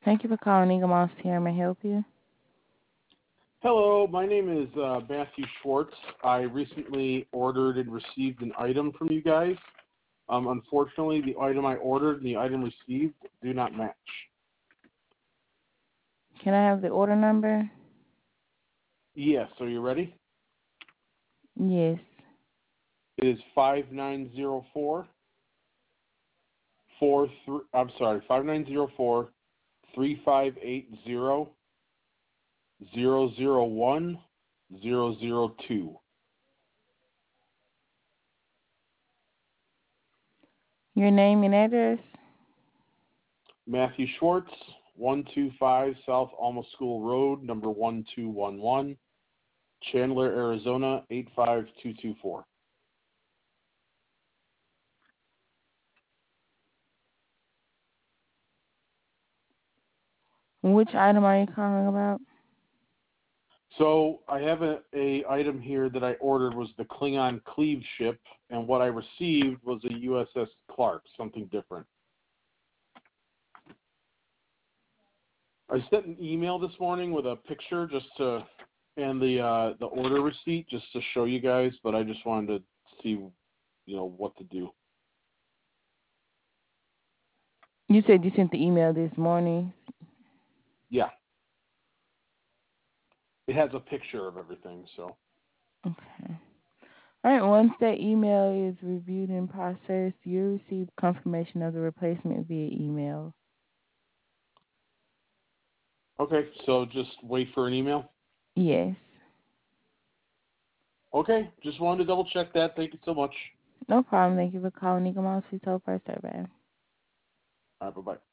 Thank you for calling Eagle Moss here. May I help you? Hello, my name is Matthew Schwartz. I recently ordered and received an item from you guys. Unfortunately, the item I ordered and the item received do not match. Can I have the order number? Yes, are you ready? Yes. It is 5904 5904 3580 001 002. Your name and address? Matthew Schwartz, 125 South Alma School Road, number 1211, Chandler, Arizona, 85224. Which item are you calling about? So I have a item here that I ordered was the Klingon Cleave ship, and what I received was a USS Clark, something different. I sent an email this morning with a picture and the order receipt just to show you guys, but I just wanted to see, what to do. You said you sent the email this morning. Yeah. It has a picture of everything, so. Okay. All right. Once that email is reviewed and processed, you'll receive confirmation of the replacement via email. Okay, so just wait for an email? Yes. Okay, just wanted to double check that. Thank you so much. No problem. Thank you for calling Eagle Moss Retail First Survey. All right, bye-bye.